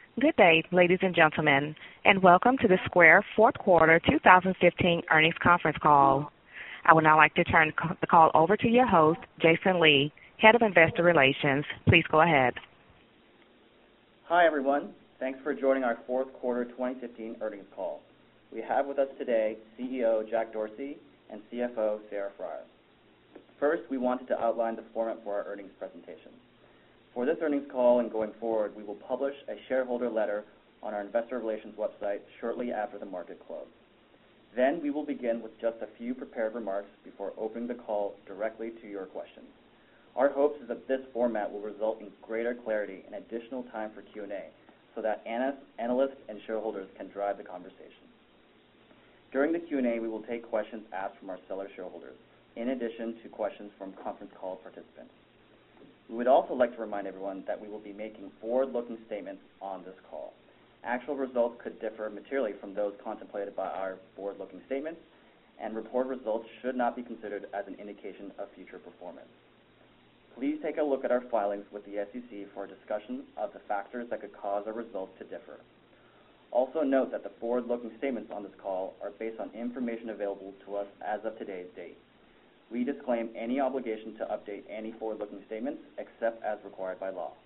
Good day, ladies and gentlemen, and welcome to the Square fourth quarter 2015 earnings conference call. I would now like to turn the call over to your host, Jason Lee, Head of Investor Relations. Please go ahead. Hi, everyone. Thanks for joining our fourth quarter 2015 earnings call. We have with us today CEO Jack Dorsey and CFO Sarah Friar. First, we wanted to outline the format for our earnings presentation. For this earnings call and going forward, we will publish a shareholder letter on our investor relations website shortly after the market close. Then we will begin with just a few prepared remarks before opening the call directly to your questions. Our hopes is that this format will result in greater clarity and additional time for Q&A so that analysts and shareholders can drive the conversation. During the Q&A, we will take questions asked from our seller shareholders, in addition to questions from conference call participants. We would also like to remind everyone that we will be making forward-looking statements on this call. Actual results could differ materially from those contemplated by our forward-looking statements, and reported results should not be considered as an indication of future performance. Please take a look at our filings with the SEC for a discussion of the factors that could cause our results to differ. Also note that the forward-looking statements on this call are based on information available to us as of today's date. We disclaim any obligation to update any forward-looking statements except as required by law.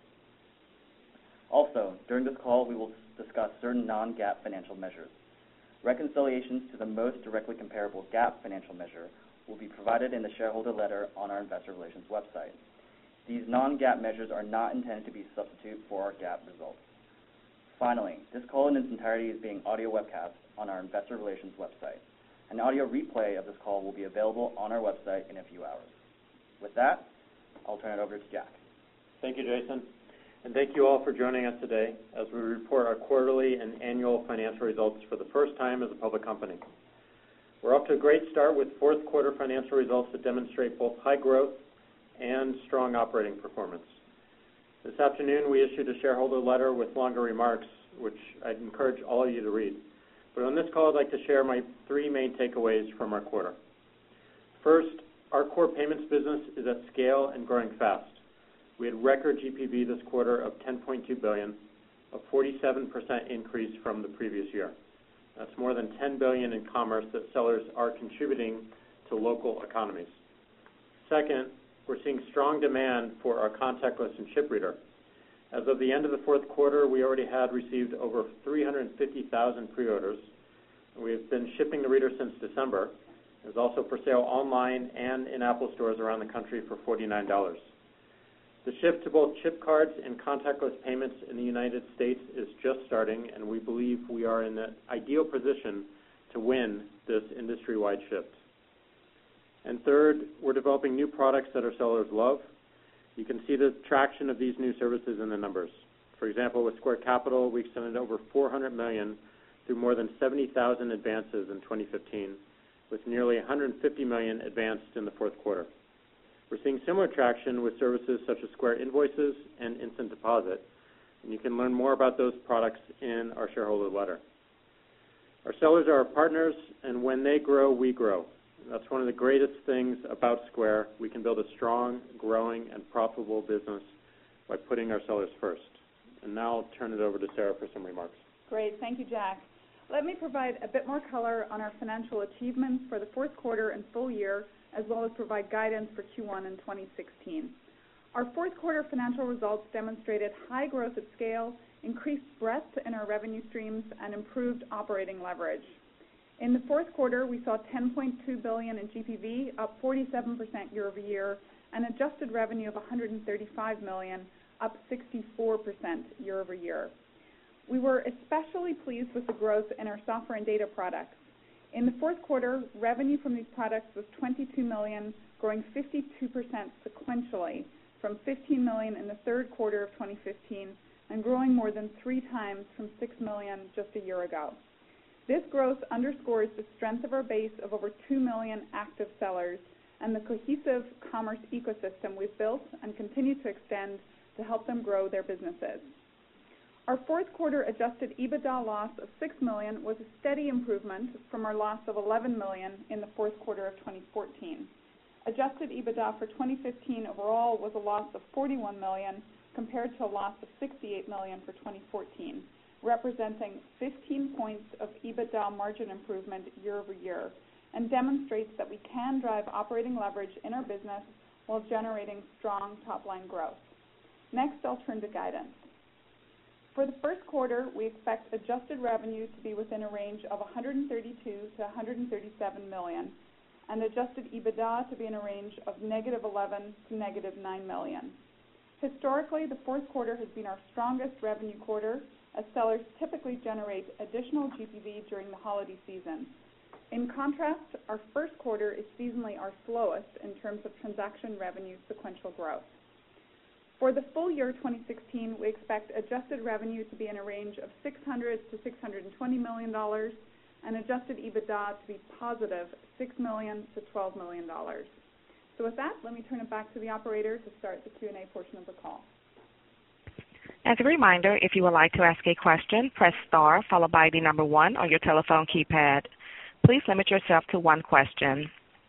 Also, during this call, we will discuss certain non-GAAP financial measures. Reconciliations to the most directly comparable GAAP financial measure will be provided in the shareholder letter on our investor relations website. These non-GAAP measures are not intended to be a substitute for our GAAP results. Finally, this call in its entirety is being audio webcast on our investor relations website. An audio replay of this call will be available on our website in a few hours. With that, I'll turn it over to Jack. Thank you, Jason, and thank you all for joining us today as we report our quarterly and annual financial results for the first time as a public company. We're off to a great start with fourth quarter financial results that demonstrate both high growth and strong operating performance. This afternoon, we issued a shareholder letter with longer remarks, which I'd encourage all of you to read. But on this call, I'd like to share my three main takeaways from our quarter. First, our core payments business is at scale and growing fast. We had record GPV this quarter of $10.2 billion, a 47% increase from the previous year. That's more than $10 billion in commerce that sellers are contributing to local economies. Second, we're seeing strong demand for our contactless and chip reader. As of the end of the fourth quarter, we already had received over 350,000 pre-orders. We have been shipping the reader since December. It is also for sale online and in Apple stores around the country for $49. The shift to both chip cards and contactless payments in the United States is just starting, and we believe we are in the ideal position to win this industry-wide shift. And third, we're developing new products that our sellers love. You can see the traction of these new services in the numbers. For example, with Square Capital, we extended over $400 million through more than 70,000 advances in 2015, with nearly $150 million advanced in the fourth quarter. We're seeing similar traction with services such as Square Invoices and Instant Deposit, and you can learn more about those products in our shareholder letter. Our sellers are our partners, and when they grow, we grow. That's one of the greatest things about Square. We can build a strong, growing, and profitable business by putting our sellers first. And now I'll turn it over to Sarah for some remarks. Great. Thank you, Jack. Let me provide a bit more color on our financial achievements for the fourth quarter and full year, as well as provide guidance for Q1 in 2016. Our fourth quarter financial results demonstrated high growth at scale, increased breadth in our revenue streams, and improved operating leverage. In the fourth quarter, we saw $10.2 billion in GPV, up 47% year over year, and adjusted revenue of $135 million, up 64% year over year. We were especially pleased with the growth in our software and data products. In the fourth quarter, revenue from these products was $22 million, growing 52% sequentially from $15 million in the third quarter of 2015, and growing more than 3 times from $6 million just a year ago. This growth underscores the strength of our base of over 2 million active sellers and the cohesive commerce ecosystem we've built and continue to extend to help them grow their businesses. Our fourth quarter adjusted EBITDA loss of $6 million was a steady improvement from our loss of $11 million in the fourth quarter of 2014. Adjusted EBITDA for 2015 overall was a loss of $41 million, compared to a loss of $68 million for 2014, representing 15 points of EBITDA margin improvement year over year, and demonstrates that we can drive operating leverage in our business while generating strong top-line growth. Next, I'll turn to guidance. For the first quarter, we expect adjusted revenue to be within a range of $132 to $137 million, and adjusted EBITDA to be in a range of -$11 to -$9 million. Historically, the fourth quarter has been our strongest revenue quarter, as sellers typically generate additional GPV during the holiday season. In contrast, our first quarter is seasonally our slowest in terms of transaction revenue sequential growth. For the full year 2016, we expect adjusted revenue to be in a range of $600 to $620 million, and adjusted EBITDA to be positive $6 million to $12 million. So with that, let me turn it back to the operator to start the Q&A portion of the call. As a reminder, if you would like to ask a question, press star followed by the number 1 on your telephone keypad. Please limit yourself to one question.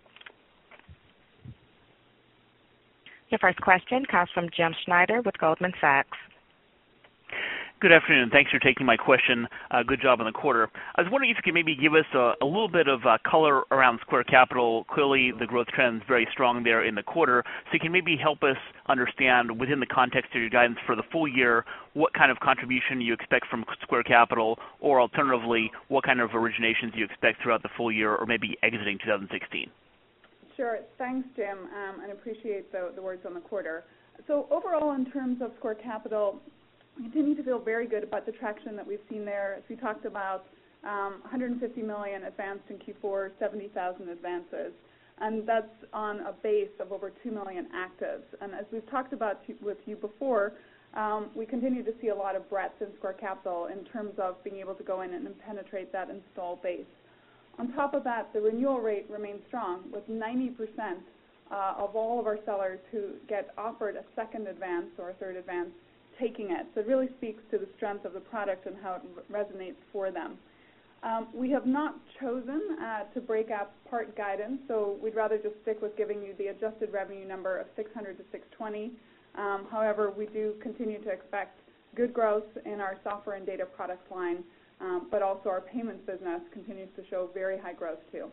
Your first question comes from Jim Schneider with Goldman Sachs. Good afternoon. Thanks for taking my question. Good job on the quarter. I was wondering if you could maybe give us a little bit of color around Square Capital. Clearly, the growth trend is very strong there in the quarter. So you can maybe help us understand, within the context of your guidance for the full year, what kind of contribution you expect from Square Capital, or alternatively, what kind of originations you expect throughout the full year or maybe exiting 2016. Sure. Thanks, Jim, and appreciate the words on the quarter. So overall, in terms of Square Capital, we continue to feel very good about the traction that we've seen there. As we talked about, 150 million advanced in Q4, 70,000 advances, and that's on a base of over 2 million actives. And as we've talked about with you before, we continue to see a lot of breadth in Square Capital in terms of being able to go in and penetrate that install base. On top of that, the renewal rate remains strong, with 90% of all of our sellers who get offered a second advance or a third advance taking it. So it really speaks to the strength of the product and how it resonates for them. We have not chosen to break out part guidance, so we'd rather just stick with giving you the adjusted revenue number of 600 to 620. However, we do continue to expect good growth in our software and data products line, but also our payments business continues to show very high growth too.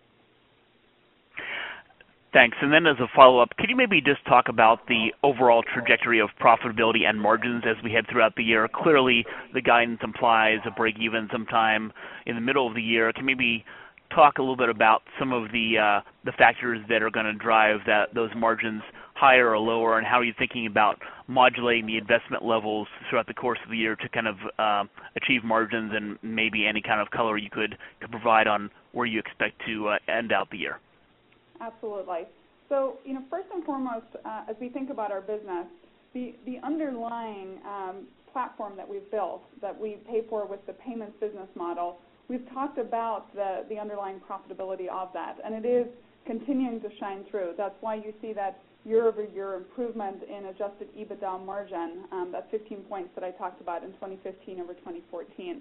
Thanks. And then as a follow-up, could you maybe just talk about the overall trajectory of profitability and margins as we head throughout the year? Clearly, the guidance implies a break-even sometime in the middle of the year. Can you maybe talk a little bit about some of the factors that are going to drive those margins higher or lower, and how are you thinking about modulating the investment levels throughout the course of the year to kind of achieve margins, and maybe any kind of color you could provide on where you expect to end out the year? Absolutely. So, first and foremost, as we think about our business, the underlying platform that we've built, that we pay for with the payments business model, we've talked about the underlying profitability of that, and it is continuing to shine through. That's why you see that year-over-year improvement in adjusted EBITDA margin, that 15 points that I talked about in 2015 over 2014.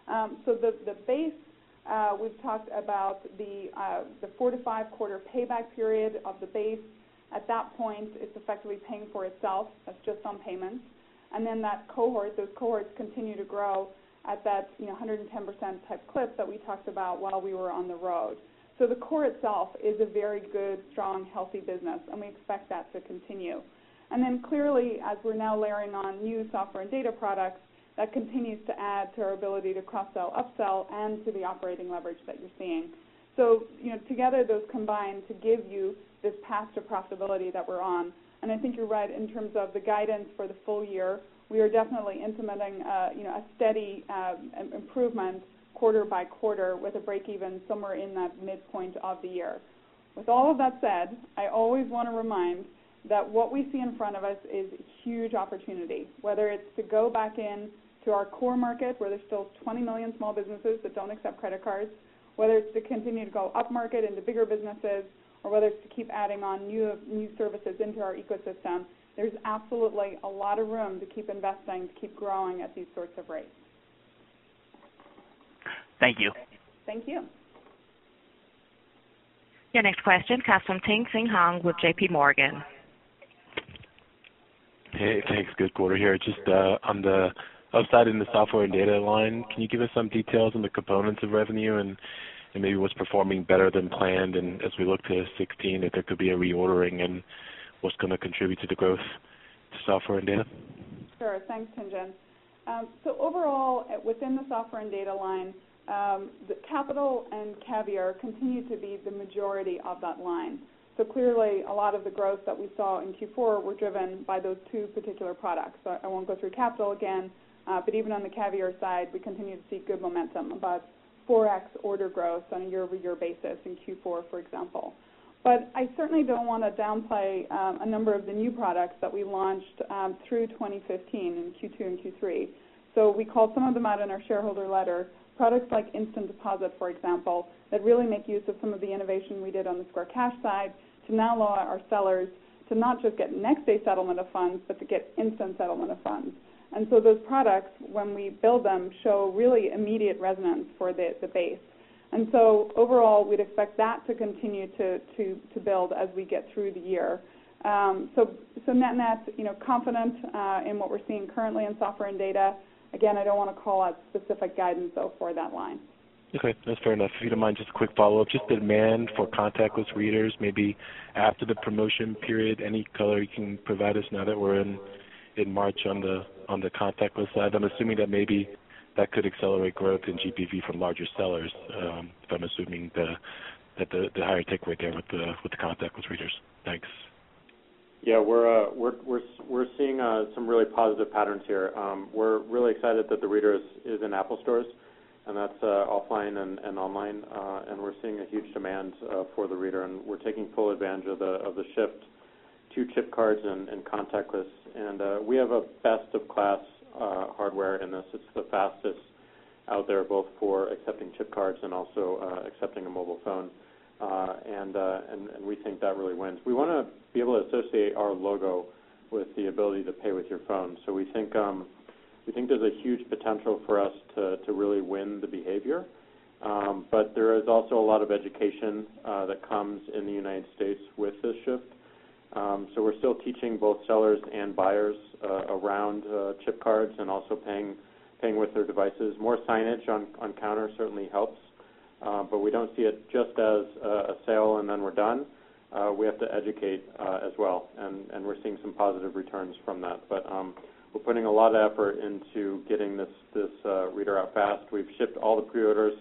So the base, we've talked about the 4 to 5 quarter payback period of the base. At that point, it's effectively paying for itself. That's just on payments. And then those cohorts continue to grow at that 110% type clip that we talked about while we were on the road. So the core itself is a very good, strong, healthy business, and we expect that to continue. And then clearly, as we're now layering on new software and data products, that continues to add to our ability to cross-sell, upsell, and to the operating leverage that you're seeing. So, together those combine to give you this path to profitability that we're on. And I think you're right in terms of the guidance for the full year. We are definitely implementing a steady improvement quarter by quarter with a break-even somewhere in that midpoint of the year. With all of that said, I always want to remind that what we see in front of us is a huge opportunity, whether it's to go back in to our core market where there's still 20 million small businesses that don't accept credit cards, whether it's to continue to go up market into bigger businesses, or whether it's to keep adding on new services into our ecosystem. There's absolutely a lot of room to keep investing, to keep growing at these sorts of rates. Thank you. Thank you. Your next question comes from Tien-Tsin Huang with J.P. Morgan. Hey, thanks. Good quarter here. Just on the upside in the software and data line, can you give us some details on the components of revenue and maybe what's performing better than planned? And as we look to 16, if there could be a reordering and what's going to contribute to the growth to software and data? Sure. Thanks, Tien-Tsin. So overall, within the software and data line, the Capital and Caviar continue to be the majority of that line. So clearly, a lot of the growth that we saw in Q4 were driven by those two particular products. So I won't go through Capital again, but even on the Caviar side, we continue to see good momentum, about 4x order growth on a year-over-year basis in Q4, for example. But I certainly don't want to downplay a number of the new products that we launched through 2015 in Q2 and Q3. So we called some of them out in our shareholder letter, products like Instant Deposit, for example, that really make use of some of the innovation we did on the Square Cash side to now allow our sellers to not just get next-day settlement of funds, but to get instant settlement of funds. And so those products, when we build them, show really immediate resonance for the base. And so overall, we'd expect that to continue to build as we get through the year. So net-net, confident in what we're seeing currently in software and data. Again, I don't want to call out specific guidance, though, for that line. Okay, that's fair enough. If you don't mind, just a quick follow-up. Just the demand for contactless readers, maybe after the promotion period, any color you can provide us now that we're in March on the contactless side? I'm assuming that maybe that could accelerate growth in GPV from larger sellers, if I'm assuming that the higher take rate there with the contactless readers. Thanks. Yeah, we're seeing some really positive patterns here. We're really excited that the reader is in Apple stores, and that's offline and online, and we're seeing a huge demand for the reader, and we're taking full advantage of the shift to chip cards and contactless. And we have a best-of-class hardware in this. It's the fastest out there, both for accepting chip cards and also accepting a mobile phone. And we think that really wins. We want to be able to associate our logo with the ability to pay with your phone. So we think there's a huge potential for us to really win the behavior. But there is also a lot of education that comes in the United States with this shift. So we're still teaching both sellers and buyers around chip cards and also paying with their devices. More signage on counter certainly helps. But we don't see it just as a sale and then we're done. We have to educate as well, and we're seeing some positive returns from that. But we're putting a lot of effort into getting this reader out fast. We've shipped all the pre-orders,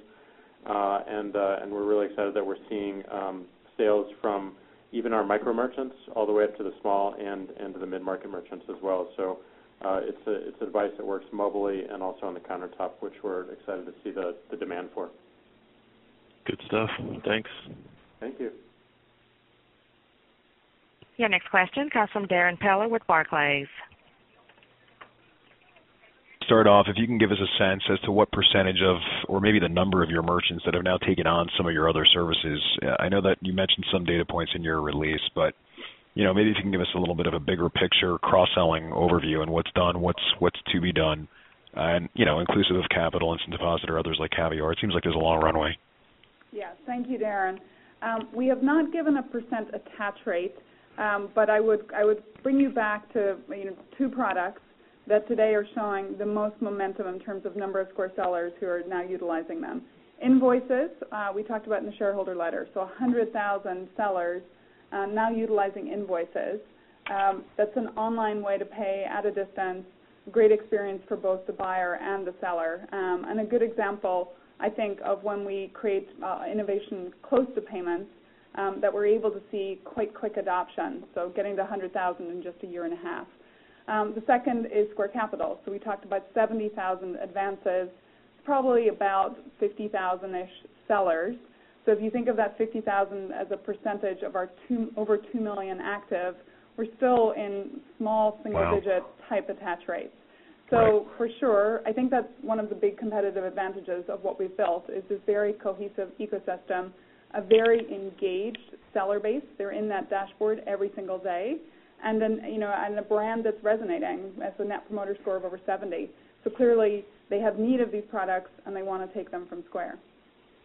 and we're really excited that we're seeing sales from even our micro merchants all the way up to the small and to the mid-market merchants as well. So it's a device that works mobily and also on the countertop, which we're excited to see the demand for. Good stuff. Thanks. Thank you. Your next question comes from Darrin Peller with Barclays. Start off, if you can give us a sense as to what percentage of, or maybe the number of your merchants that have now taken on some of your other services. I know that you mentioned some data points in your release, but maybe if you can give us a little bit of a bigger picture, cross-selling overview and what's done, what's to be done, and inclusive of Capital, Instant Deposit, or others like Caviar. It seems like there's a long runway. Yeah, thank you, Darren. We have not given a percent attach rate, but I would bring you back to two products that today are showing the most momentum in terms of number of Square sellers who are now utilizing them. Invoices, we talked about in the shareholder letter, so 100,000 sellers now utilizing Invoices. That's an online way to pay at a distance, great experience for both the buyer and the seller, and a good example, I think, of when we create innovation close to payments that we're able to see quite quick adoption, so getting to 100,000 in just a year and a half. The second is Square Capital. So we talked about 70,000 advances, probably about 50,000-ish sellers. So if you think of that 50,000 as a percentage of our over 2 million active, we're still in small single-digit type attach rates. So for sure, I think that's one of the big competitive advantages of what we've built is this very cohesive ecosystem, a very engaged seller base. They're in that dashboard every single day. And then, and a brand that's resonating as a Net Promoter Score of over 70. So clearly, they have need of these products, and they want to take them from Square.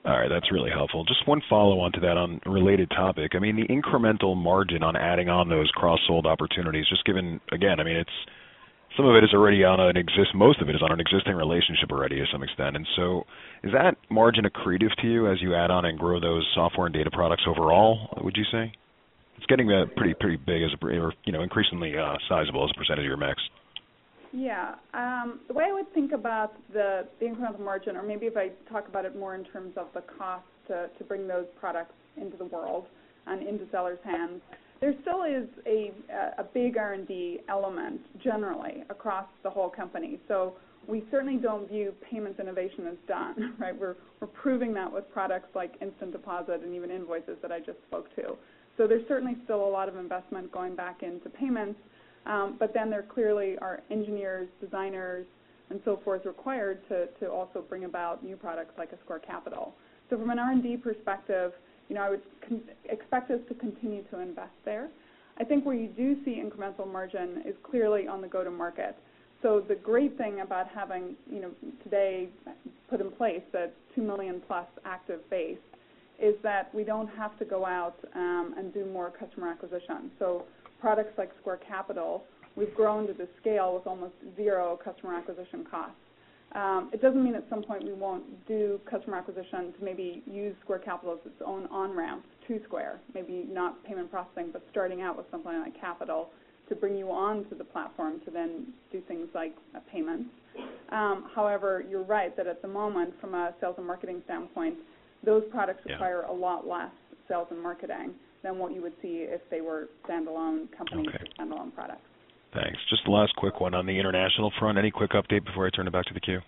All right, that's really helpful. Just one follow-on to that on a related topic. I mean, the incremental margin on adding on those cross-sold opportunities, just given, again, I mean, it's some of it is already on most of it is on an existing relationship already to some extent. And so is that margin accretive to you as you add on and grow those software and data products overall, would you say? It's getting pretty big increasingly sizable as a percentage of your mix. Yeah. The way I would think about the incremental margin, or maybe if I talk about it more in terms of the cost to bring those products into the world and into sellers' hands, there still is a big R&D element generally across the whole company. So we certainly don't view payments innovation as done, right? We're proving that with products like Instant Deposit and even Invoices that I just spoke to. So there's certainly still a lot of investment going back into payments. But then there clearly are engineers, designers, and so forth required to also bring about new products like a Square Capital. So from an R&D perspective, I would expect us to continue to invest there. I think where you do see incremental margin is clearly on the go-to-market. So the great thing about having, today put in place a 2 million plus active base is that we don't have to go out and do more customer acquisition. So products like Square Capital, we've grown to the scale with almost zero customer acquisition costs. It doesn't mean at some point we won't do customer acquisition to maybe use Square Capital as its own on-ramp to Square, maybe not payment processing, but starting out with something like Capital to bring you onto the platform to then do things like payments. However, you're right that at the moment, from a sales and marketing standpoint, those products require a lot less sales and marketing than what you would see if they were standalone companies or standalone products. Thanks. Just the last quick one on the international front. Any quick update before I turn it back to the queue?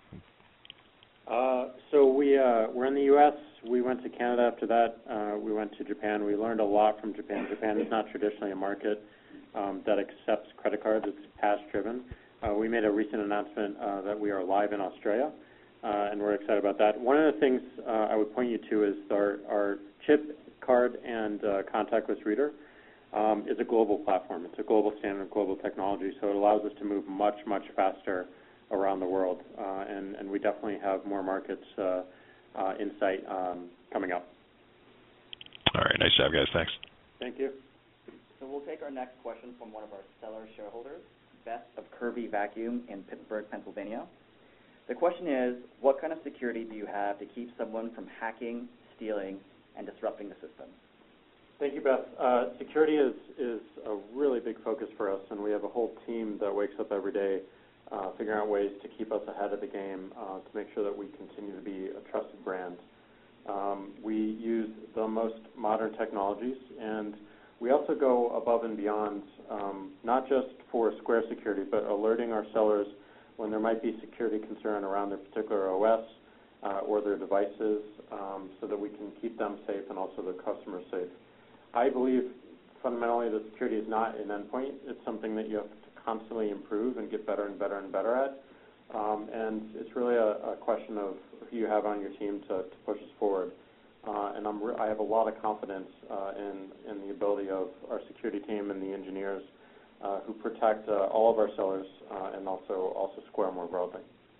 So we're in the U.S. We went to Canada after that. We went to Japan. We learned a lot from Japan. Japan is not traditionally a market that accepts credit cards. It's cash-driven. We made a recent announcement that we are live in Australia, and we're excited about that. One of the things I would point you to is our chip card and contactless reader is a global platform. It's a global standard, global technology, so it allows us to move much, much faster around the world, and we definitely have more markets in sight coming up. All right, nice job, guys. Thanks. Thank you. So we'll take our next question from one of our seller shareholders, Beth of Kirby Vacuum in Pittsburgh, Pennsylvania. The question is, what kind of security do you have to keep someone from hacking, stealing, and disrupting the system? Thank you, Beth. Security is a really big focus for us, and we have a whole team that wakes up every day figuring out ways to keep us ahead of the game to make sure that we continue to be a trusted brand. We use the most modern technologies, and we also go above and beyond, not just for Square security, but alerting our sellers when there might be security concern around their particular OS or their devices so that we can keep them safe and also the customers safe. I believe fundamentally that security is not an endpoint. It's something that you have to constantly improve and get better and better and better at. And it's really a question of who you have on your team to push us forward. And I have a lot of confidence in the ability of our security team and the engineers who protect all of our sellers and also Square more broadly.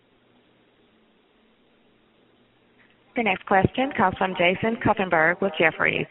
The next question comes from Jason Kupferberg with Jefferies.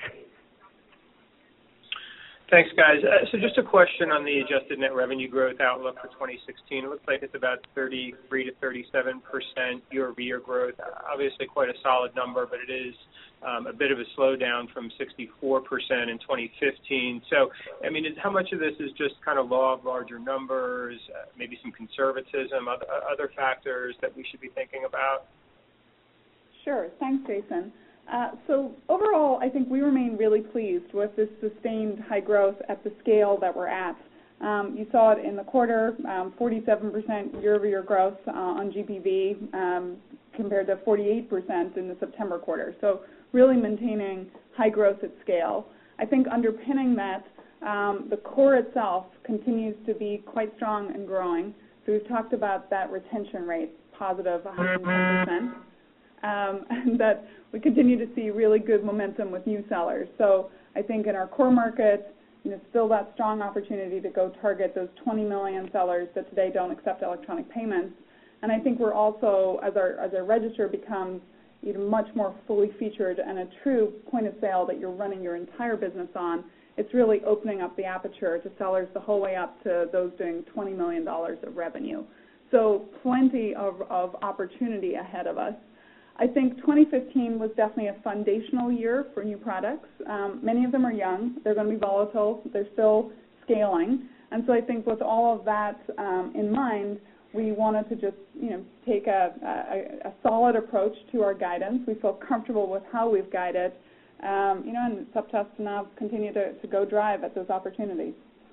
Thanks, guys. So just a question on the adjusted net revenue growth outlook for 2016. It looks like it's about 33 to 37% year-over-year growth. Obviously quite a solid number, but it is a bit of a slowdown from 64% in 2015. So, I mean, how much of this is just kind of law of larger numbers, maybe some conservatism, other factors that we should be thinking about? Sure. Thanks, Jason. So overall, I think we remain really pleased with this sustained high growth at the scale that we're at. You saw it in the quarter, 47% year-over-year growth on GPV compared to 48% in the September quarter. So really maintaining high growth at scale. I think underpinning that, the core itself continues to be quite strong and growing. So we've talked about that retention rate, positive 110%. And that we continue to see really good momentum with new sellers. So I think in our core market, still that strong opportunity to go target those 20 million sellers that today don't accept electronic payments. And I think we're also, as our register becomes much more fully featured and a true point of sale that you're running your entire business on, it's really opening up the aperture to sellers the whole way up to those doing $20 million of revenue. So plenty of opportunity ahead of us. I think 2015 was definitely a foundational year for new products. Many of them are young. They're going to be volatile. They're still scaling. And so I think with all of that in mind, we wanted to just take a solid approach to our guidance. We feel comfortable with how we've guided, and it's up to us to now continue to go drive at those opportunities.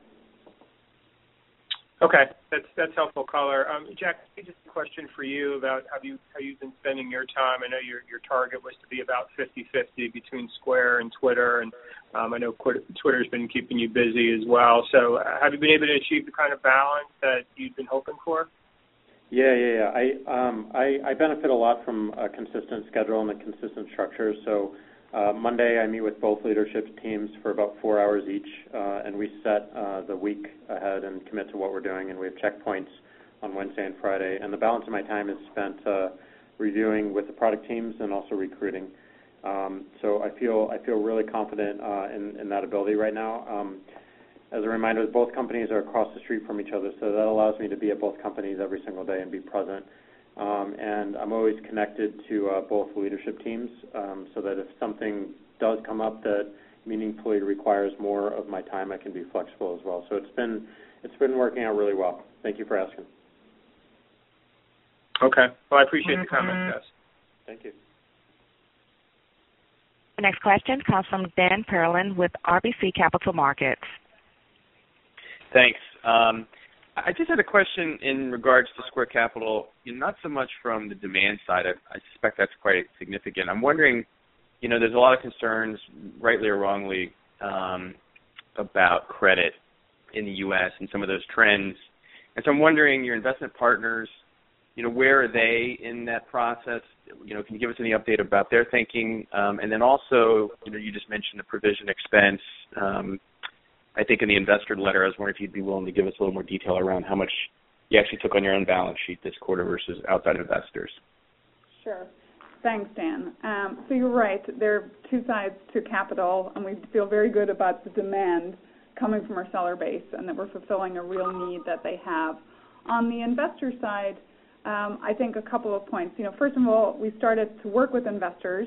Okay, that's helpful color. Jack, just a question for you about how you've been spending your time. I know your target was to be about 50-50 between Square and Twitter, and I know Twitter's been keeping you busy as well. So have you been able to achieve the kind of balance that you've been hoping for? Yeah. I benefit a lot from a consistent schedule and a consistent structure. So Monday I meet with both leadership teams for about 4 hours each, and we set the week ahead and commit to what we're doing, and we have checkpoints on Wednesday and Friday. And the balance of my time is spent reviewing with the product teams and also recruiting. So I feel really confident in that ability right now. As a reminder, both companies are across the street from each other, so that allows me to be at both companies every single day and be present. And I'm always connected to both leadership teams, so that if something does come up that meaningfully requires more of my time, I can be flexible as well. So it's been working out really well. Thank you for asking. Okay. Well, I appreciate the comments, guys. Thank you. The next question comes from Dan Perlin with RBC Capital Markets. Thanks. I just had a question in regards to Square Capital, not so much from the demand side. I suspect that's quite significant. I'm wondering, there's a lot of concerns, rightly or wrongly, about credit in the U.S. and some of those trends. And so I'm wondering, your investment partners, where are they in that process? Can you give us any update about their thinking? And then also, you just mentioned the provision expense. I think in the investor letter, I was wondering if you'd be willing to give us a little more detail around how much you actually took on your own balance sheet this quarter versus outside investors. Sure. Thanks, Dan. So you're right. There are two sides to capital, and we feel very good about the demand coming from our seller base and that we're fulfilling a real need that they have. On the investor side, I think a couple of points. First of all, we started to work with investors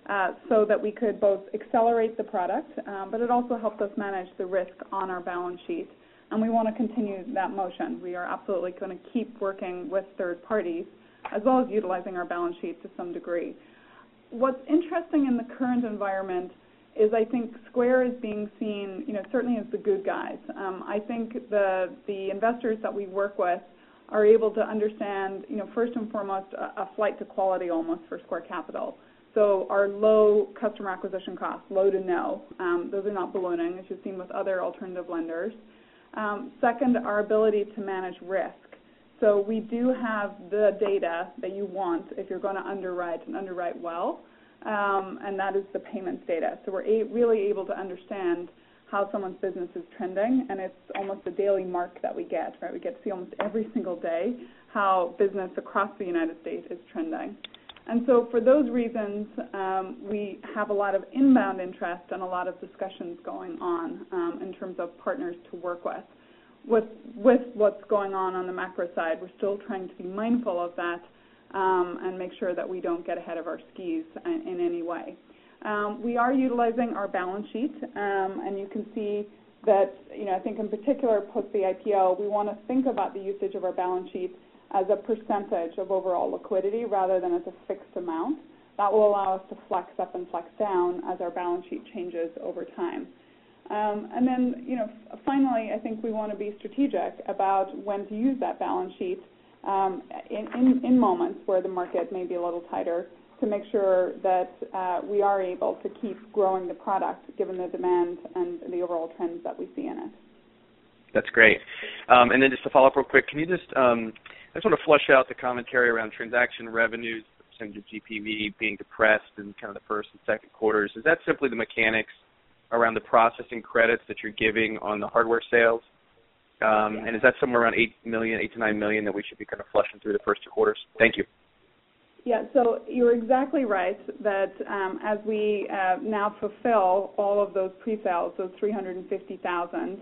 so that we could both accelerate the product, but it also helped us manage the risk on our balance sheet. And we want to continue that motion. We are absolutely going to keep working with third parties as well as utilizing our balance sheet to some degree. What's interesting in the current environment is I think Square is being seen, certainly as the good guys. I think the investors that we work with are able to understand, first and foremost, a flight to quality almost for Square Capital. So our low customer acquisition costs, low to no, those are not ballooning, as you've seen with other alternative lenders. Second, our ability to manage risk. So we do have the data that you want if you're going to underwrite and underwrite well, and that is the payments data. So we're really able to understand how someone's business is trending, and it's almost a daily mark that we get, right? We get to see almost every single day how business across the United States is trending. And so for those reasons, we have a lot of inbound interest and a lot of discussions going on in terms of partners to work with. With what's going on the macro side, we're still trying to be mindful of that and make sure that we don't get ahead of our skis in any way. We are utilizing our balance sheet, and you can see that, I think in particular post the IPO, we want to think about the usage of our balance sheet as a percentage of overall liquidity rather than as a fixed amount. That will allow us to flex up and flex down as our balance sheet changes over time. And then, finally, I think we want to be strategic about when to use that balance sheet in moments where the market may be a little tighter to make sure that we are able to keep growing the product given the demand and the overall trends that we see in it. That's great. And then just to follow up real quick, can you I just want to flush out the commentary around transaction revenues, percentage of GPV being depressed in kind of the first and second quarters. Is that simply the mechanics around the processing credits that you're giving on the hardware sales? And is that somewhere around $8 to 9 million that we should be kind of flushing through the first two quarters? Thank you. Yeah, so you're exactly right that as we now fulfill all of those pre-sales, those 350,000,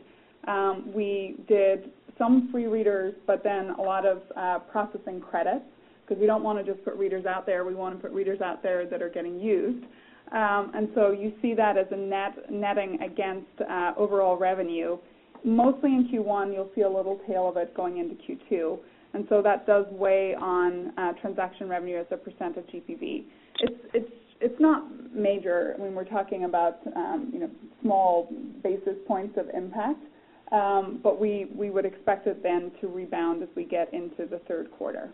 we did some free readers, but then a lot of processing credits, because we don't want to just put readers out there. We want to put readers out there that are getting used. And so you see that as a netting against overall revenue. Mostly in Q1, you'll see a little tail of it going into Q2. And so that does weigh on transaction revenue as a percent of GPV. It's not major. I mean, we're talking about small basis points of impact, but we would expect it then to rebound as we get into the third quarter.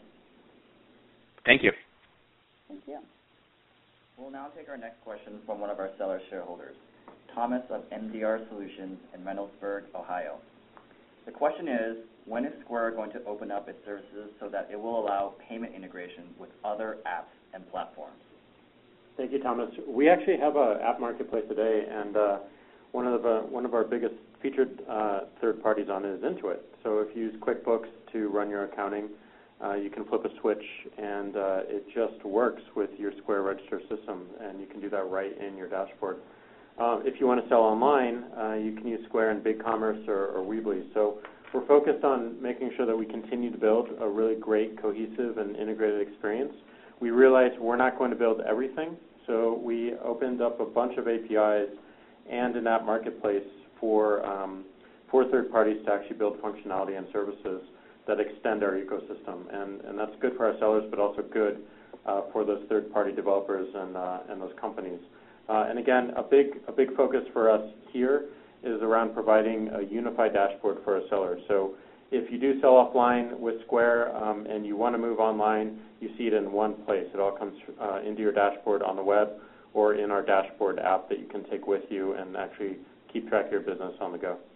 Thank you. Thank you. We'll now take our next question from one of our seller shareholders, Thomas of MDR Solutions in Reynoldsburg, Ohio. The question is, when is Square going to open up its services so that it will allow payment integration with other apps and platforms? Thank you, Thomas. We actually have an app marketplace today, and one of our biggest featured third parties on it is Intuit. So if you use QuickBooks to run your accounting, you can flip a switch, and it just works with your Square Register system, and you can do that right in your dashboard. If you want to sell online, you can use Square in BigCommerce or Weebly. So we're focused on making sure that we continue to build a really great, cohesive, and integrated experience. We realized we're not going to build everything, so we opened up a bunch of APIs and an app marketplace for third parties to actually build functionality and services that extend our ecosystem. And that's good for our sellers, but also good for those third-party developers and those companies. And again, a big focus for us here is around providing a unified dashboard for our sellers. So if you do sell offline with Square and you want to move online, you see it in one place. It all comes into your dashboard on the web or in our dashboard app that you can take with you and actually keep track of your business on the go.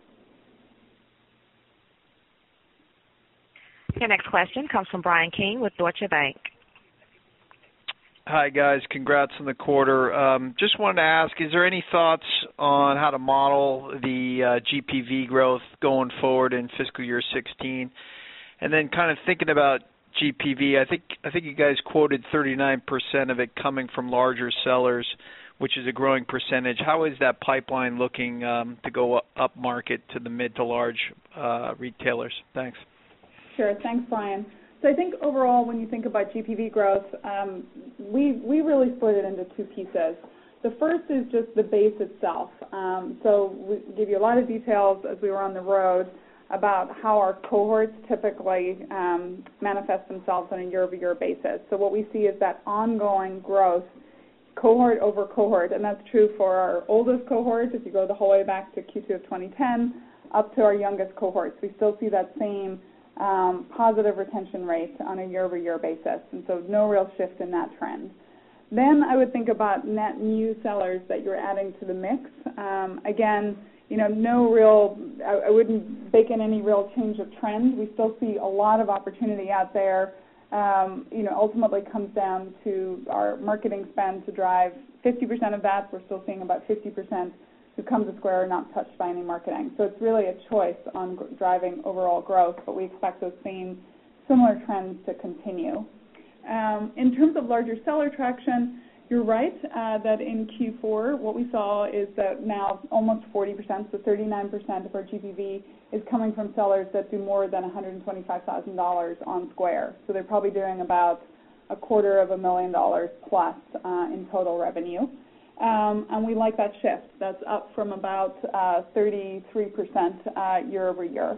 Your next question comes from Brian King with Deutsche Bank. Hi, guys. Congrats on the quarter. Just wanted to ask, is there any thoughts on how to model the GPV growth going forward in fiscal year 16? And then kind of thinking about GPV, I think you guys quoted 39% of it coming from larger sellers, which is a growing percentage. How is that pipeline looking to go up market to the mid to large retailers? Thanks. Sure. Thanks, Brian. So I think overall, when you think about GPV growth, we really split it into two pieces. The first is just the base itself. So we give you a lot of details as we were on the road about how our cohorts typically manifest themselves on a year-over-year basis. So what we see is that ongoing growth, cohort over cohort, and that's true for our oldest cohort, if you go the whole way back to Q2 of 2010, up to our youngest cohorts. We still see that same positive retention rate on a year-over-year basis, and so no real shift in that trend. Then I would think about net new sellers that you're adding to the mix. Again, no real, I wouldn't bake in any real change of trend. We still see a lot of opportunity out there. Ultimately comes down to our marketing spend to drive 50% of that. We're still seeing about 50% who come to Square are not touched by any marketing. So it's really a choice on driving overall growth, but we expect those same similar trends to continue. In terms of larger seller traction, you're right that in Q4 what we saw is that now almost 40%, so 39% of our GPV is coming from sellers that do more than $125,000 on Square. So they're probably doing about $250,000 plus in total revenue. And we like that shift. That's up from about 33% year over year.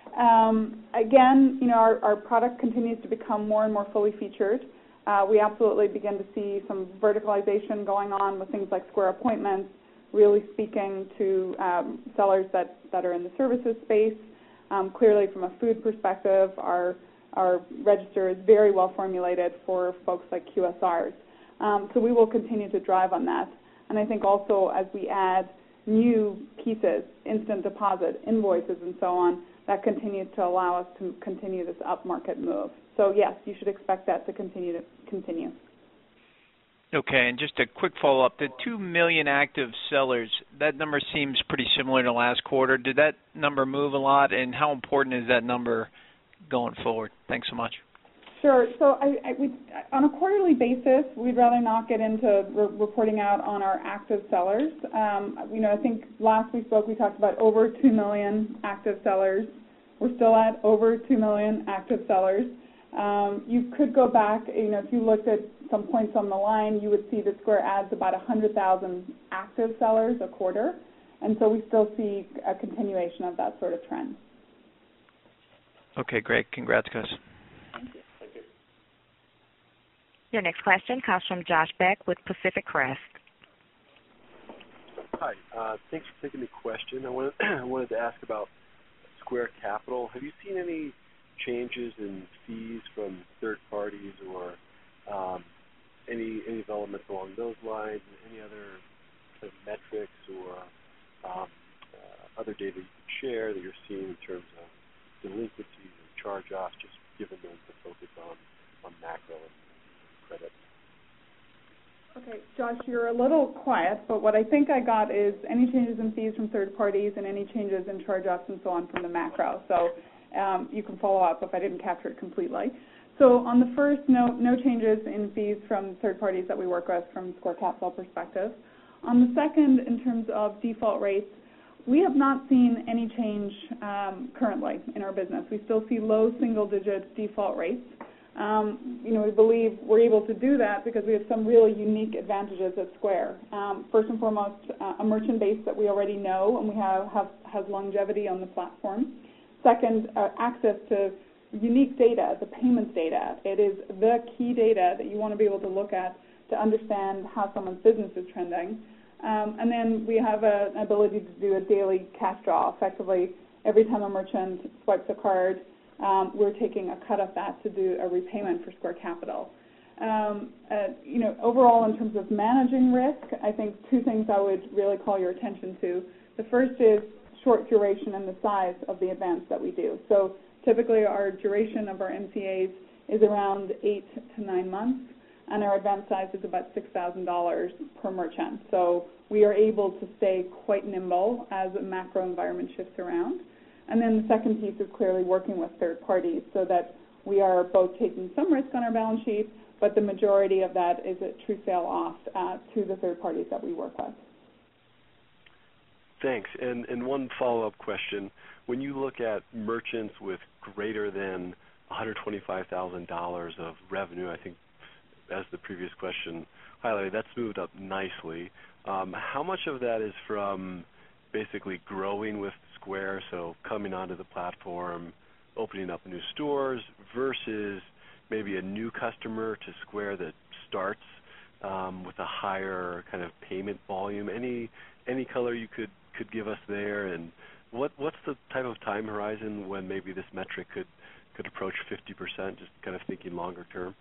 Again, our product continues to become more and more fully featured. We absolutely begin to see some verticalization going on with things like Square Appointments, really speaking to sellers that are in the services space. Clearly, from a food perspective, our register is very well formulated for folks like QSRs. So we will continue to drive on that. And I think also as we add new pieces, instant deposit, invoices, and so on, that continues to allow us to continue this upmarket move. So yes, you should expect that to continue. Okay, and just a quick follow-up. The 2 million active sellers, that number seems pretty similar to last quarter. Did that number move a lot, and how important is that number going forward? Thanks so much. Sure. So we, on a quarterly basis, we'd rather not get into reporting out on our active sellers. I think last we spoke, we talked about over 2 million active sellers. We're still at over 2 million active sellers. You could go back, if you looked at some points on the line, you would see that Square adds about 100,000 active sellers a quarter, and so we still see a continuation of that sort of trend. Okay, great. Congrats, guys. Thank you. Your next question comes from Josh Beck with Pacific Crest. Hi. Thanks for taking the question. I wanted to ask about Square Capital. Have you seen any changes in fees from third parties or any developments along those lines, and any other sort of metrics or other data you can share that you're seeing in terms of delinquencies and charge-offs, just given the focus on macro and credit? Okay, Josh, you're a little quiet, but what I think I got is any changes in fees from third parties and any changes in charge-offs and so on from the macro. So you can follow up if I didn't capture it completely. So on the first, no changes in fees from third parties that we work with from Square Capital perspective. On the second, in terms of default rates, we have not seen any change currently in our business. We still see low single-digit default rates. We believe we're able to do that because we have some really unique advantages at Square. First and foremost, a merchant base that we already know and we has longevity on the platform. Second, access to unique data, the payments data. It is the key data that you want to be able to look at to understand how someone's business is trending. And then we have an ability to do a daily cash draw. Effectively, every time a merchant swipes a card, we're taking a cut of that to do a repayment for Square Capital. Overall, in terms of managing risk, I think two things I would really call your attention to. The first is short duration and the size of the advance that we do. So typically our duration of our MCAs is around 8 to 9 months, and our advance size is about $6,000 per merchant. So we are able to stay quite nimble as the macro environment shifts around. And then the second piece is clearly working with third parties so that we are both taking some risk on our balance sheet, but the majority of that is a true sale off to the third parties that we work with. Thanks. And one follow-up question. When you look at merchants with greater than $125,000 of revenue, I think as the previous question highlighted, that's moved up nicely. How much of that is from basically growing with Square, so coming onto the platform, opening up new stores, versus maybe a new customer to Square that starts with a higher kind of payment volume? Any color you could give us there, and what's the type of time horizon when maybe this metric could approach 50%, just kind of thinking longer term?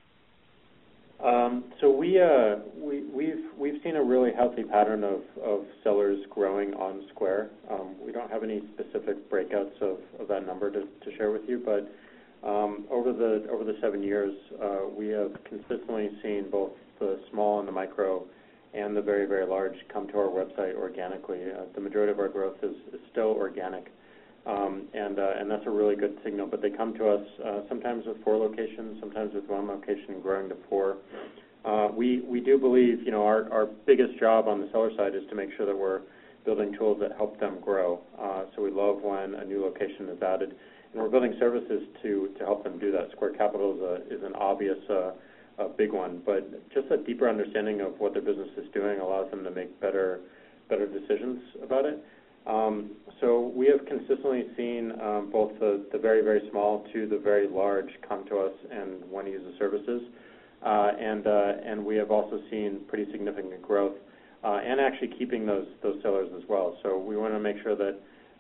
So we've seen a really healthy pattern of sellers growing on Square. We don't have any specific breakouts of that number to share with you, but over the 7 years, we have consistently seen both the small and the micro and the very, very large come to our website organically. The majority of our growth is still organic, and that's a really good signal. But they come to us sometimes with 4 locations, sometimes with 1 location growing to 4. We do believe, our biggest job on the seller side is to make sure that we're building tools that help them grow. So we love when a new location is added, and we're building services to help them do that. Square Capital is an obvious a big one, but just a deeper understanding of what their business is doing allows them to make better decisions about it. So we have consistently seen both the very, very small to the very large come to us and want to use the services, and we have also seen pretty significant growth and actually keeping those sellers as well. So we want to make sure that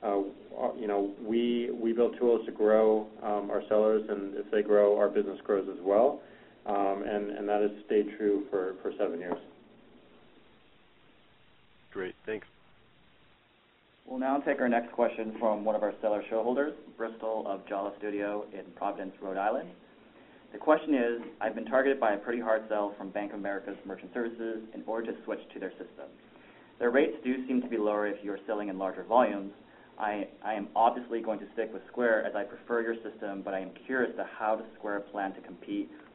we build tools to grow our sellers, and if they grow, our business grows as well. And that has stayed true for 7 years. Great, thanks. We'll now take our next question from one of our seller shareholders, Bristol of Jala Studio in Providence, Rhode Island. The question is, I've been targeted by a pretty hard sell from Bank of America's Merchant Services in order to switch to their system. Their rates do seem to be lower if you're selling in larger volumes. I am obviously going to stick with Square as I prefer your system, but I am curious to how does Square plan to compete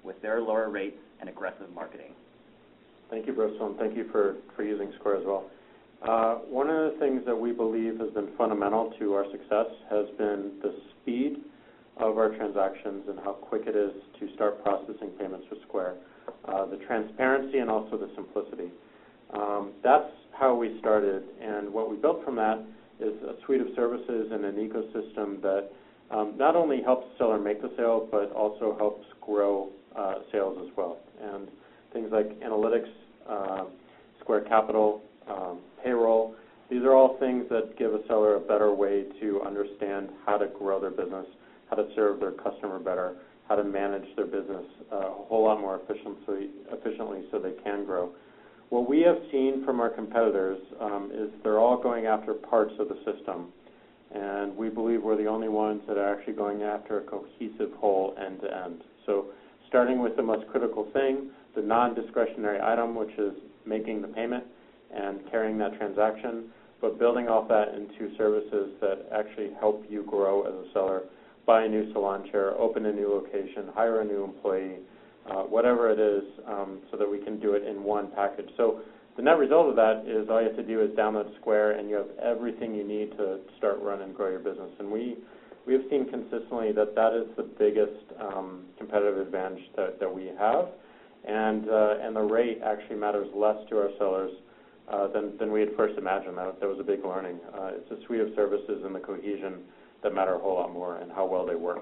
with their lower rates and aggressive marketing. Thank you, Bristol, and thank you for using Square as well. One of the things that we believe has been fundamental to our success has been the speed of our transactions and how quick it is to start processing payments with Square, the transparency and also the simplicity. That's how we started, and what we built from that is a suite of services and an ecosystem that not only helps the seller make the sale, but also helps grow sales as well. And things like analytics, Square Capital, payroll, these are all things that give a seller a better way to understand how to grow their business, how to serve their customer better, how to manage their business a whole lot more efficiently so they can grow. What we have seen from our competitors is they're all going after parts of the system, and we believe we're the only ones that are actually going after a cohesive whole end-to-end. So starting with the most critical thing, the non-discretionary item, which is making the payment and carrying that transaction, but building off that into services that actually help you grow as a seller, buy a new salon chair, open a new location, hire a new employee, whatever it is, so that we can do it in one package. So the net result of that is all you have to do is download Square, and you have everything you need to start, run, and grow your business. And we have seen consistently that that is the biggest competitive advantage that we have, and the rate actually matters less to our sellers than we had first imagined. That was a big learning. It's a suite of services and the cohesion that matter a whole lot more, and how well they work.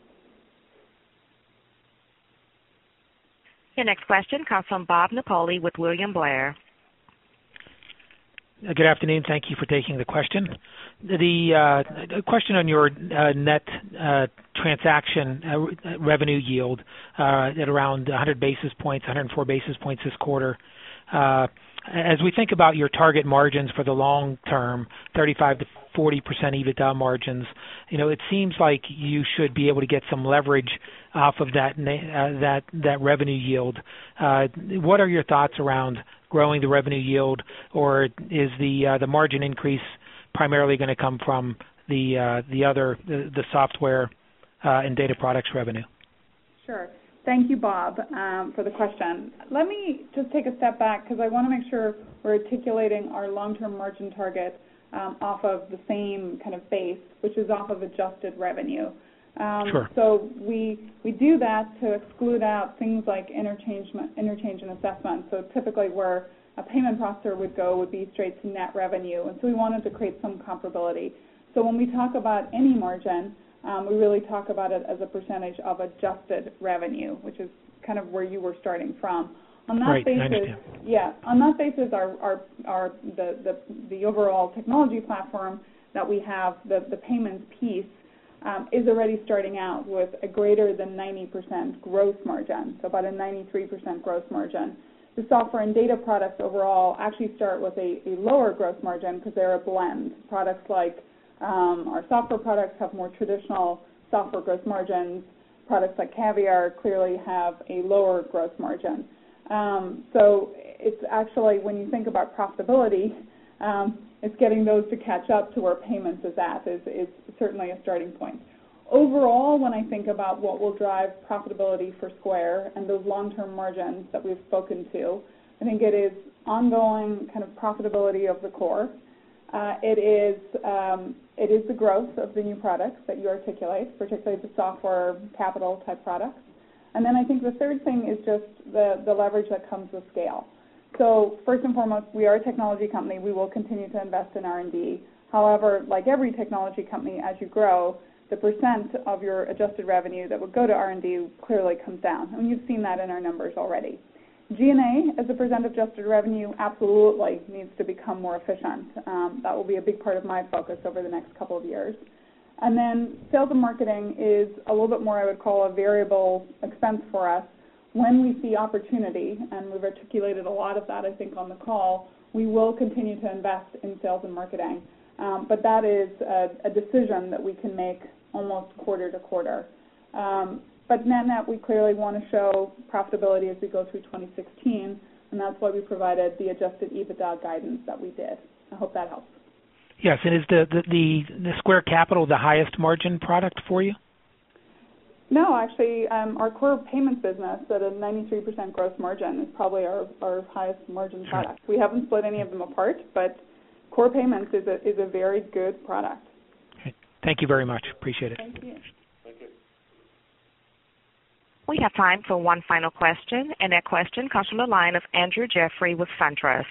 Your next question comes from Bob Napoli with William Blair. Good afternoon. Thank you for taking the question. The question on your net transaction revenue yield at around 100 basis points, 104 basis points this quarter. As we think about your target margins for the long term, 35 to 40% EBITDA margins, it seems like you should be able to get some leverage off of that revenue yield. What are your thoughts around growing the revenue yield, or is the margin increase primarily going to come from the software and data products revenue? Sure. Thank you, Bob, for the question. Let me just take a step back because I want to make sure we're articulating our long-term margin target off of the same kind of base, which is off of adjusted revenue. Sure. So we do that to exclude out things like interchange and assessment. So typically where a payment processor would go would be straight to net revenue, and so we wanted to create some comparability. So when we talk about any margin, we really talk about it as a percentage of adjusted revenue, which is kind of where you were starting from. On that right, basis, on that basis, the overall technology platform that we have, the payments piece, is already starting out with a greater than 90% gross margin, so about a 93% gross margin. The software and data products overall actually start with a lower gross margin because they're a blend. Products like our software products have more traditional software gross margins. Products like Caviar clearly have a lower gross margin. So it's actually, when you think about profitability, it's getting those to catch up to where payments is at is certainly a starting point. Overall, when I think about what will drive profitability for Square and those long-term margins that we've spoken to, I think it is ongoing kind of profitability of the core. It is the growth of the new products that you articulate, particularly the software capital type products. And then I think the third thing is just the leverage that comes with scale. So first and foremost, we are a technology company. We will continue to invest in R&D. However, like every technology company, as you grow, the percent of your adjusted revenue that would go to R&D clearly comes down. And you've seen that in our numbers already. G&A as a percent of adjusted revenue absolutely needs to become more efficient. That will be a big part of my focus over the next couple of years. And then sales and marketing is a little bit more, I would call, a variable expense for us. When we see opportunity, and we've articulated a lot of that, I think, on the call, we will continue to invest in sales and marketing. But that is a decision that we can make almost quarter to quarter. But net, we clearly want to show profitability as we go through 2016, and that's why we provided the adjusted EBITDA guidance that we did. I hope that helps. Yes, and is the Square Capital the highest margin product for you? No, actually, our core payments business at a 93% gross margin is probably our highest margin product. We haven't split any of them apart, but core payments is a very good product. Okay. Thank you very much. Appreciate it. Thank you. Thank you. We have time for one final question, and that question comes from the line of Andrew Jeffrey with SunTrust.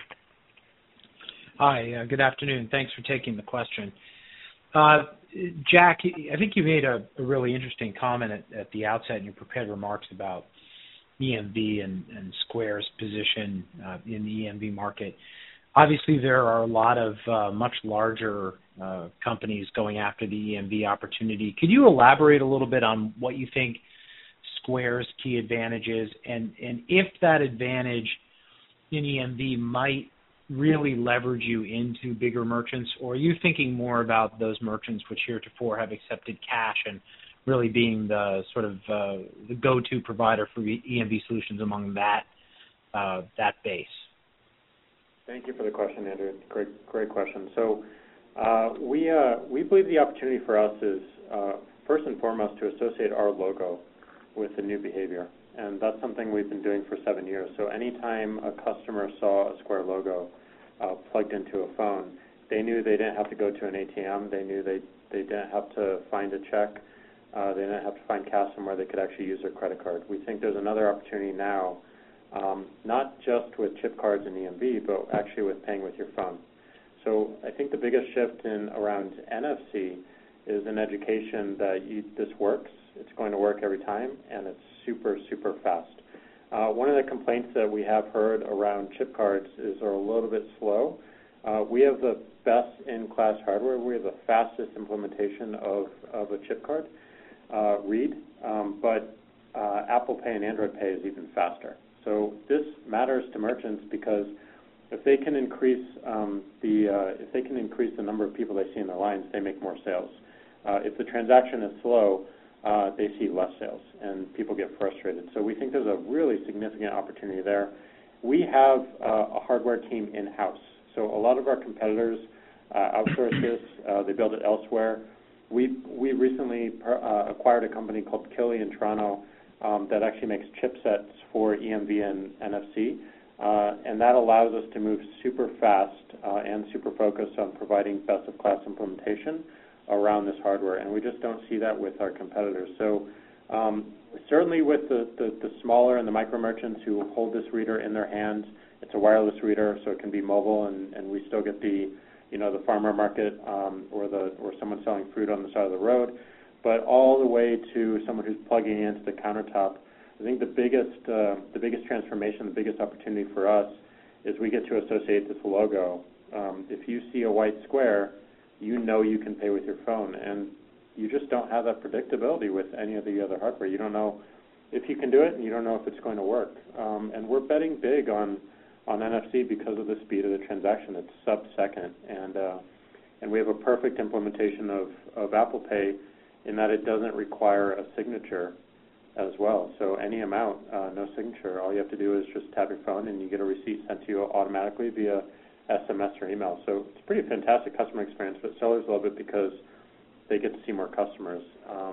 Hi, good afternoon. Thanks for taking the question. Jack, I think you made a really interesting comment at the outset in your prepared remarks about EMV and Square's position in the EMV market. Obviously, there are a lot of much larger companies going after the EMV opportunity. Could you elaborate a little bit on what you think Square's key advantage is, and if that advantage in EMV might really leverage you into bigger merchants, or are you thinking more about those merchants which heretofore have accepted cash and really being the sort of the go-to provider for EMV solutions among that base? Thank you for the question, Andrew. Great question. So we believe the opportunity for us is first and foremost to associate our logo with the new behavior, and that's something we've been doing for 7 years. So anytime a customer saw a Square logo plugged into a phone, they knew they didn't have to go to an ATM. They knew they didn't have to find a check. They didn't have to find cash somewhere. They could actually use their credit card. We think there's another opportunity now, not just with chip cards and EMV, but actually with paying with your phone. So I think the biggest shift around NFC is an education that this works. It's going to work every time, and it's super, super fast. One of the complaints that we have heard around chip cards is they're a little bit slow. We have the best-in-class hardware. We have the fastest implementation of a chip card read, but Apple Pay and Android Pay is even faster. So this matters to merchants because if they can increase the number of people they see in their lines, they make more sales. If the transaction is slow, they see less sales, and people get frustrated. So we think there's a really significant opportunity there. We have a hardware team in-house. So a lot of our competitors outsource this. They build it elsewhere. We recently acquired a company called Kili in Toronto that actually makes chipsets for EMV and NFC, and that allows us to move super fast and super focused on providing best-of-class implementation around this hardware, and we just don't see that with our competitors. So certainly with the smaller and the micro merchants who hold this reader in their hands, it's a wireless reader, so it can be mobile, and we still get the farmer market or someone selling fruit on the side of the road, but all the way to someone who's plugging into the countertop. I think the biggest transformation, the biggest opportunity for us is we get to associate this logo. If you see a white Square, you know you can pay with your phone, and you just don't have that predictability with any of the other hardware. You don't know if you can do it, and you don't know if it's going to work. And we're betting big on NFC because of the speed of the transaction. It's sub-second, and we have a perfect implementation of Apple Pay in that it doesn't require a signature as well. So any amount, no signature. All you have to do is just tap your phone, and you get a receipt sent to you automatically via SMS or email. So it's a pretty fantastic customer experience, but sellers love it because they get to see more customers.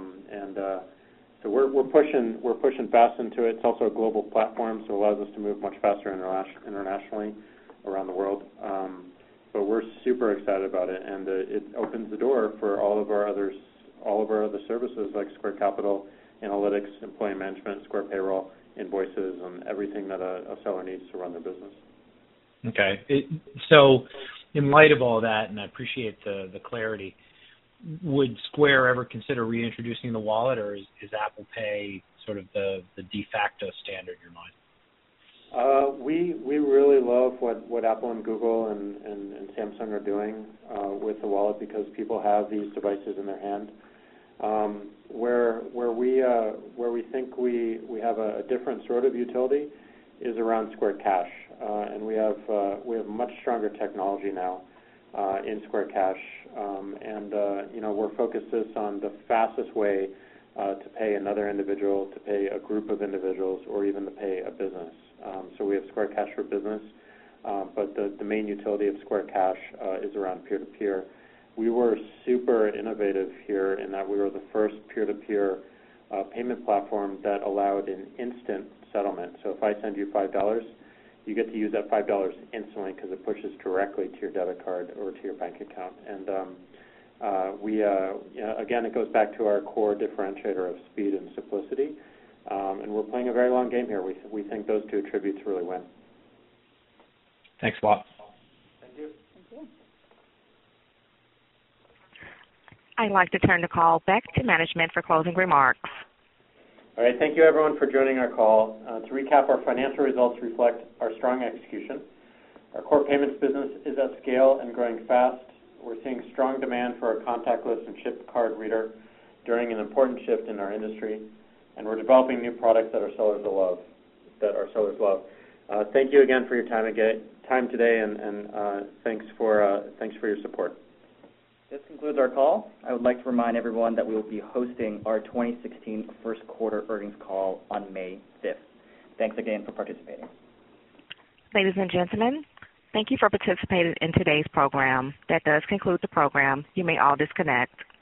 So we're pushing fast into it. It's also a global platform, so it allows us to move much faster internationally around the world. But we're super excited about it, and it opens the door for all of our other services like Square Capital, Analytics, Employee Management, Square Payroll, Invoices, and everything that a seller needs to run their business. Okay. So in light of all that, and I appreciate the clarity, would Square ever consider reintroducing the wallet, or is Apple Pay sort of the de facto standard in your mind? We really love what Apple and Google and Samsung are doing with the wallet because people have these devices in their hand. Where we think we have a different sort of utility is around Square Cash, and we have much stronger technology now in Square Cash, and we're focused on the fastest way to pay another individual, to pay a group of individuals, or even to pay a business. So we have Square Cash for Business, but the main utility of Square Cash is around peer-to-peer. We were super innovative here in that we were the first peer-to-peer payment platform that allowed an instant settlement. So if I send you $5, you get to use that $5 instantly because it pushes directly to your debit card or to your bank account. And again, it goes back to our core differentiator of speed and simplicity. And we're playing a very long game here. We think those two attributes really win. Thanks a lot. Thank you. I'd like to turn the call back to management for closing remarks. All right, thank you everyone for joining our call. To recap, our financial results reflect our strong execution. Our core payments business is at scale and growing fast. We're seeing strong demand for our contactless and chip card reader during an important shift in our industry, and we're developing new products that our sellers love. Thank you again for your time today, and thanks for your support. This concludes our call. I would like to remind everyone that we will be hosting our 2016 first quarter earnings call on May 5th. Thanks again for participating. Ladies and gentlemen, thank you for participating in today's program. That does conclude the program. You may all disconnect.